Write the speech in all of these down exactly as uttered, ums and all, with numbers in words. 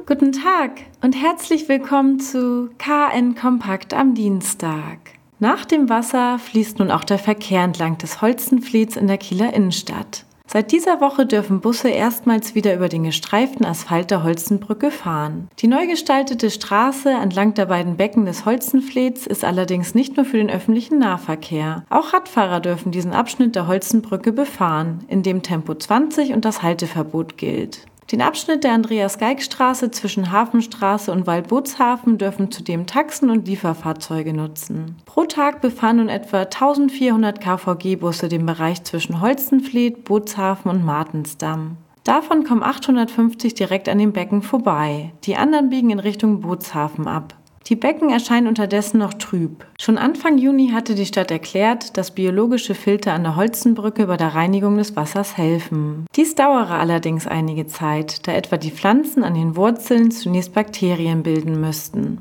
Guten Tag und herzlich willkommen zu K N Kompakt am Dienstag. Nach dem Wasser fließt nun auch der Verkehr entlang des Holstenflets in der Kieler Innenstadt. Seit dieser Woche dürfen Busse erstmals wieder über den gestreiften Asphalt der Holstenbrücke fahren. Die neu gestaltete Straße entlang der beiden Becken des Holstenflets ist allerdings nicht nur für den öffentlichen Nahverkehr. Auch Radfahrer dürfen diesen Abschnitt der Holstenbrücke befahren, in dem Tempo zwanzig und das Halteverbot gilt. Den Abschnitt der Andreas-Geig-Straße zwischen Hafenstraße und Waldbootshafen dürfen zudem Taxen und Lieferfahrzeuge nutzen. Pro Tag befahren nun etwa eintausendvierhundert K V G-Busse den Bereich zwischen Holstenflet, Bootshafen und Martensdamm. Davon kommen achthundertfünfzig direkt an den Becken vorbei. Die anderen biegen in Richtung Bootshafen ab. Die Becken erscheinen unterdessen noch trüb. Schon Anfang Juni hatte die Stadt erklärt, dass biologische Filter an der Holstenbrücke bei der Reinigung des Wassers helfen. Dies dauere allerdings einige Zeit, da etwa die Pflanzen an den Wurzeln zunächst Bakterien bilden müssten.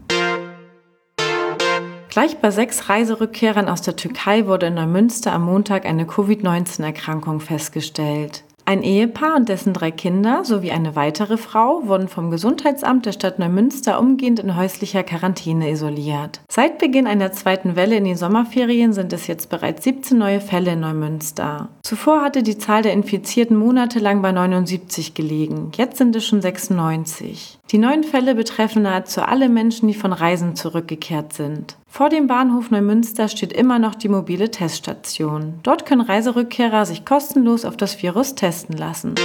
Gleich bei sechs Reiserückkehrern aus der Türkei wurde in Neumünster am Montag eine Covid neunzehn Erkrankung festgestellt. Ein Ehepaar und dessen drei Kinder sowie eine weitere Frau wurden vom Gesundheitsamt der Stadt Neumünster umgehend in häuslicher Quarantäne isoliert. Seit Beginn einer zweiten Welle in den Sommerferien sind es jetzt bereits siebzehn neue Fälle in Neumünster. Zuvor hatte die Zahl der Infizierten monatelang bei neunundsiebzig gelegen, jetzt sind es schon sechsundneunzig. Die neuen Fälle betreffen nahezu alle Menschen, die von Reisen zurückgekehrt sind. Vor dem Bahnhof Neumünster steht immer noch die mobile Teststation. Dort können Reiserückkehrer sich kostenlos auf das Virus testen lassen.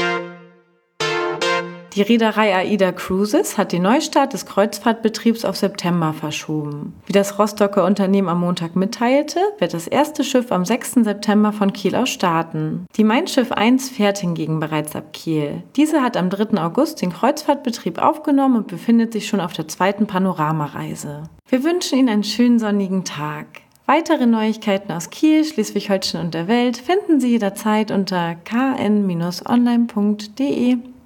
Die Reederei AIDA Cruises hat den Neustart des Kreuzfahrtbetriebs auf September verschoben. Wie das Rostocker Unternehmen am Montag mitteilte, wird das erste Schiff am sechsten September von Kiel aus starten. Die Mein Schiff eins fährt hingegen bereits ab Kiel. Diese hat am dritten August den Kreuzfahrtbetrieb aufgenommen und befindet sich schon auf der zweiten Panoramareise. Wir wünschen Ihnen einen schönen sonnigen Tag. Weitere Neuigkeiten aus Kiel, Schleswig-Holstein und der Welt finden Sie jederzeit unter k n Bindestrich online punkt d e.